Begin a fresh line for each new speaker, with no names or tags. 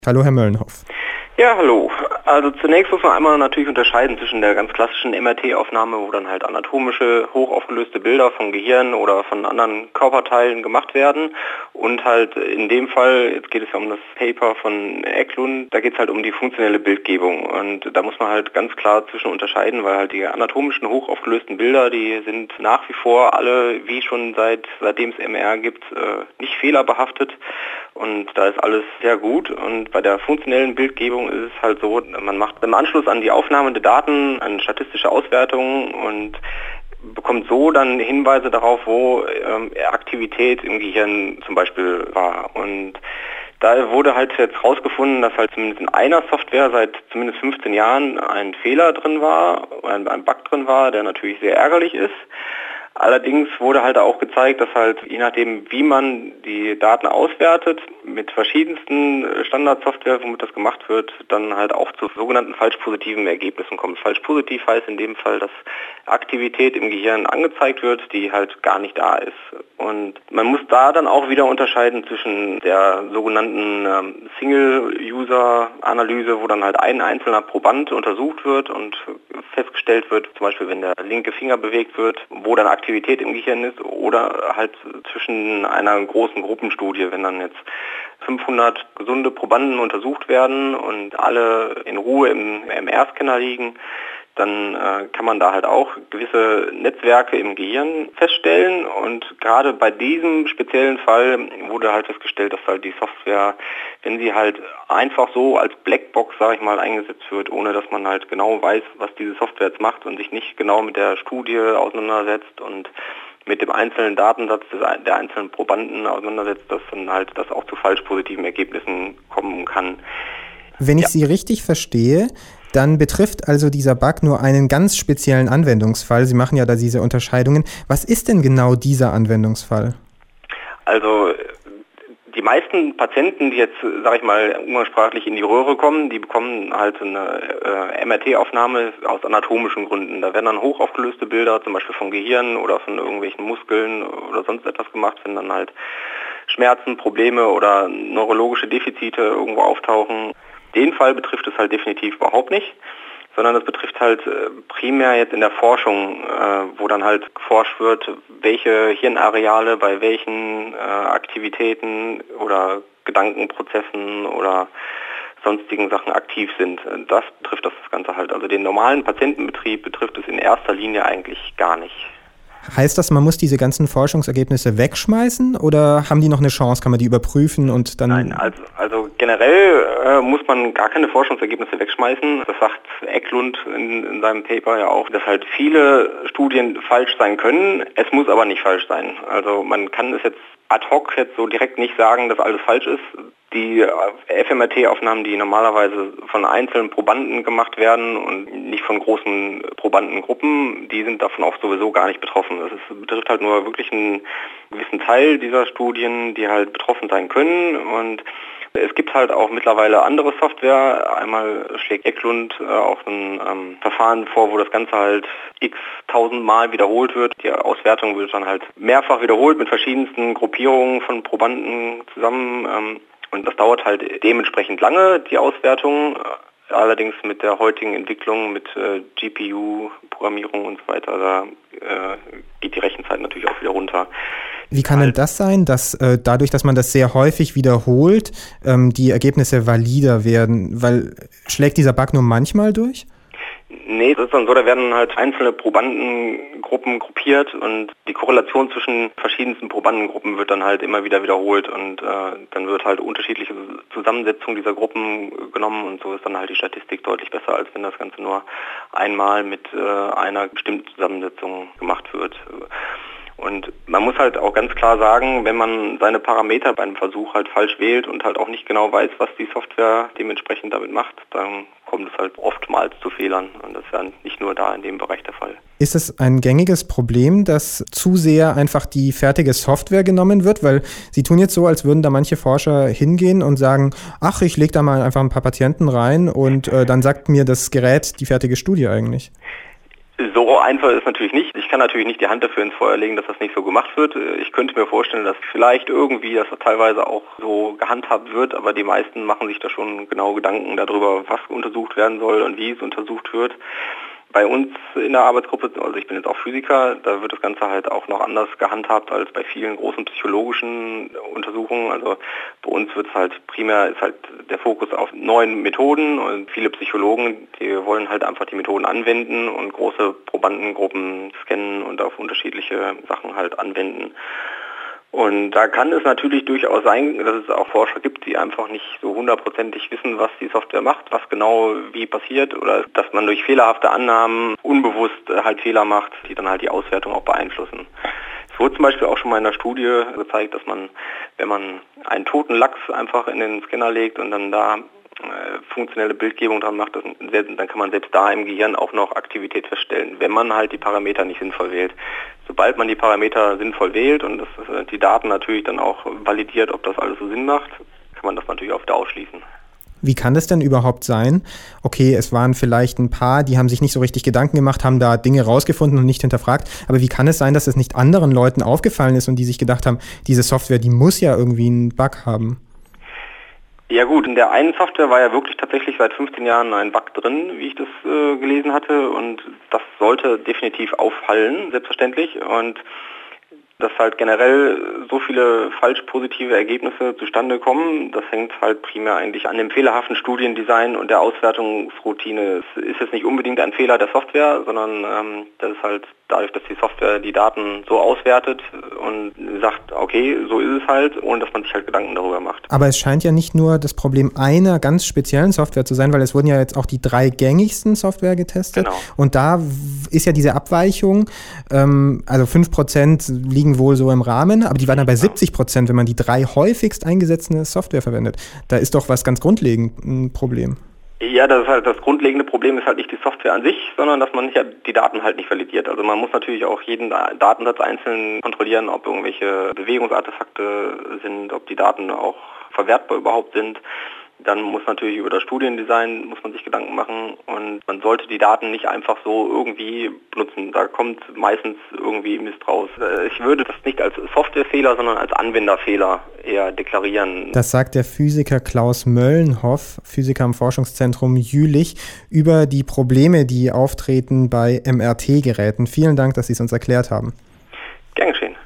Hallo, Herr Möllenhoff.
Ja, hallo. Also zunächst muss man einmal natürlich unterscheiden zwischen der ganz klassischen MRT-Aufnahme, wo dann halt anatomische, hochaufgelöste Bilder von Gehirn oder von anderen Körperteilen gemacht werden, und halt in dem Fall, jetzt geht es ja um das Paper von Eklund, da geht es halt um die funktionelle Bildgebung, und da muss man halt ganz klar zwischen unterscheiden, weil halt die anatomischen, hochaufgelösten Bilder, die sind nach wie vor alle, wie schon seitdem es MR gibt, nicht fehlerbehaftet. Und da ist alles sehr gut, und bei der funktionellen Bildgebung ist es halt so, man macht im Anschluss an die Aufnahme der Daten eine statistische Auswertung und bekommt so dann Hinweise darauf, wo Aktivität im Gehirn zum Beispiel war. Und da wurde halt jetzt herausgefunden, dass halt zumindest in einer Software seit zumindest 15 Jahren ein Fehler drin war, ein Bug drin war, der natürlich sehr ärgerlich ist. Allerdings wurde halt auch gezeigt, dass halt je nachdem, wie man die Daten auswertet, mit verschiedensten Standardsoftware, womit das gemacht wird, dann halt auch zu sogenannten falsch-positiven Ergebnissen kommt. Falsch-positiv heißt in dem Fall, dass Aktivität im Gehirn angezeigt wird, die halt gar nicht da ist. Und man muss da dann auch wieder unterscheiden zwischen der sogenannten Single-User-Analyse, wo dann halt ein einzelner Proband untersucht wird und festgestellt wird, zum Beispiel wenn der linke Finger bewegt wird, wo dann Aktivität im Gehirn ist, oder halt zwischen einer großen Gruppenstudie, wenn dann jetzt 500 gesunde Probanden untersucht werden und alle in Ruhe im MR-Scanner liegen, dann kann man da halt auch gewisse Netzwerke im Gehirn feststellen, und gerade bei diesem speziellen Fall wurde halt festgestellt, dass halt die Software, wenn sie halt einfach so als Blackbox, sage ich mal, eingesetzt wird, ohne dass man halt genau weiß, was diese Software jetzt macht und sich nicht genau mit der Studie auseinandersetzt und mit dem einzelnen Datensatz der einzelnen Probanden auseinandersetzt, dass dann halt das auch zu falsch-positiven Ergebnissen kommen kann.
Wenn ich Sie richtig verstehe, dann betrifft also dieser Bug nur einen ganz speziellen Anwendungsfall. Sie machen ja da diese Unterscheidungen. Was ist denn genau dieser Anwendungsfall?
Also die meisten Patienten, die jetzt, sage ich mal, umgangssprachlich in die Röhre kommen, die bekommen halt eine MRT-Aufnahme aus anatomischen Gründen. Da werden dann hochaufgelöste Bilder, zum Beispiel vom Gehirn oder von irgendwelchen Muskeln oder sonst etwas gemacht, wenn dann halt Schmerzen, Probleme oder neurologische Defizite irgendwo auftauchen. Den Fall betrifft es halt definitiv überhaupt nicht, sondern es betrifft halt primär jetzt in der Forschung, wo dann halt geforscht wird, welche Hirnareale bei welchen Aktivitäten oder Gedankenprozessen oder sonstigen Sachen aktiv sind. Das betrifft das Ganze halt. Also den normalen Patientenbetrieb betrifft es in erster Linie eigentlich gar nicht.
Heißt das, man muss diese ganzen Forschungsergebnisse wegschmeißen, oder haben die noch eine Chance? Kann man die überprüfen und dann...
Nein, also generell muss man gar keine Forschungsergebnisse wegschmeißen. Das sagt Eklund in seinem Paper ja auch, dass halt viele Studien falsch sein können. Es muss aber nicht falsch sein. Also man kann es jetzt ad hoc jetzt so direkt nicht sagen, dass alles falsch ist. Die fMRT-Aufnahmen, die normalerweise von einzelnen Probanden gemacht werden und nicht von großen Probandengruppen, die sind davon auch sowieso gar nicht betroffen. Das betrifft halt nur wirklich einen gewissen Teil dieser Studien, die halt betroffen sein können. Und es gibt halt auch mittlerweile andere Software. Einmal schlägt Eklund auch ein Verfahren vor, wo das Ganze halt x tausendmal wiederholt wird. Die Auswertung wird dann halt mehrfach wiederholt mit verschiedensten Gruppierungen von Probanden zusammen. Und das dauert halt dementsprechend lange, die Auswertung. Allerdings mit der heutigen Entwicklung, mit GPU-Programmierung und so weiter, da geht die Rechenzeit natürlich auch wieder runter.
Wie kann denn das sein, dass dadurch, dass man das sehr häufig wiederholt, die Ergebnisse valider werden? Weil schlägt dieser Bug nur manchmal durch?
Nee, das ist dann so, da werden halt einzelne Probandengruppen gruppiert und die Korrelation zwischen verschiedensten Probandengruppen wird dann halt immer wieder wiederholt, und dann wird halt unterschiedliche Zusammensetzung dieser Gruppen genommen, und so ist dann halt die Statistik deutlich besser, als wenn das Ganze nur einmal mit einer bestimmten Zusammensetzung gemacht wird. Und man muss halt auch ganz klar sagen, wenn man seine Parameter beim Versuch halt falsch wählt und halt auch nicht genau weiß, was die Software dementsprechend damit macht, dann kommt es halt oftmals zu Fehlern. Und das ist ja nicht nur da in dem Bereich der Fall.
Ist es ein gängiges Problem, dass zu sehr einfach die fertige Software genommen wird? Weil Sie tun jetzt so, als würden da manche Forscher hingehen und sagen, ach, ich lege da mal einfach ein paar Patienten rein und dann sagt mir das Gerät die fertige Studie eigentlich.
So einfach ist es natürlich nicht. Ich kann natürlich nicht die Hand dafür ins Feuer legen, dass das nicht so gemacht wird. Ich könnte mir vorstellen, dass vielleicht irgendwie das teilweise auch so gehandhabt wird, aber die meisten machen sich da schon genau Gedanken darüber, was untersucht werden soll und wie es untersucht wird. Bei uns in der Arbeitsgruppe, also ich bin jetzt auch Physiker, da wird das Ganze halt auch noch anders gehandhabt als bei vielen großen psychologischen Untersuchungen. Also bei uns wird es halt primär, ist halt der Fokus auf neuen Methoden und viele Psychologen, die wollen halt einfach die Methoden anwenden und große Probandengruppen scannen und auf unterschiedliche Sachen halt anwenden. Und da kann es natürlich durchaus sein, dass es auch Forscher gibt, die einfach nicht so hundertprozentig wissen, was die Software macht, was genau wie passiert, oder dass man durch fehlerhafte Annahmen unbewusst halt Fehler macht, die dann halt die Auswertung auch beeinflussen. Es wurde zum Beispiel auch schon mal in der Studie gezeigt, dass man, wenn man einen toten Lachs einfach in den Scanner legt und dann da funktionelle Bildgebung dran macht, dann kann man selbst da im Gehirn auch noch Aktivität feststellen, wenn man halt die Parameter nicht sinnvoll wählt. Sobald man die Parameter sinnvoll wählt und die Daten natürlich dann auch validiert, ob das alles so Sinn macht, kann man das natürlich auch wieder ausschließen.
Wie kann das denn überhaupt sein? Okay, es waren vielleicht ein paar, die haben sich nicht so richtig Gedanken gemacht, haben da Dinge rausgefunden und nicht hinterfragt. Aber wie kann es sein, dass es nicht anderen Leuten aufgefallen ist und die sich gedacht haben, diese Software, die muss ja irgendwie einen Bug haben?
Ja gut, in der einen Software war ja wirklich tatsächlich seit 15 Jahren ein Bug drin, wie ich das gelesen hatte, und das sollte definitiv auffallen, selbstverständlich, und dass halt generell so viele falsch positive Ergebnisse zustande kommen, das hängt halt primär eigentlich an dem fehlerhaften Studiendesign und der Auswertungsroutine. Es ist jetzt nicht unbedingt ein Fehler der Software, sondern das ist halt dadurch, dass die Software die Daten so auswertet und sagt, okay, so ist es halt, ohne dass man sich halt Gedanken darüber macht.
Aber es scheint ja nicht nur das Problem einer ganz speziellen Software zu sein, weil es wurden ja jetzt auch die 3 gängigsten Software getestet.
Genau.
Und da ist ja diese Abweichung, also 5% liegen wohl so im Rahmen, aber die waren dann bei 70%, wenn man die 3 häufigst eingesetzte Software verwendet. Da ist doch was ganz grundlegend ein Problem.
Ja, das ist halt das grundlegende Problem ist halt nicht die Software an sich, sondern dass man die Daten halt nicht validiert. Also man muss natürlich auch jeden Datensatz einzeln kontrollieren, ob irgendwelche Bewegungsartefakte sind, ob die Daten auch verwertbar überhaupt sind. Dann muss natürlich über das Studiendesign muss man sich Gedanken machen und man sollte die Daten nicht einfach so irgendwie benutzen. Da kommt meistens irgendwie Mist raus. Ich würde das nicht als Softwarefehler, sondern als Anwenderfehler eher deklarieren.
Das sagt der Physiker Klaus Möllenhoff, Physiker am Forschungszentrum Jülich, über die Probleme, die auftreten bei MRT-Geräten. Vielen Dank, dass Sie es uns erklärt haben.
Gern geschehen.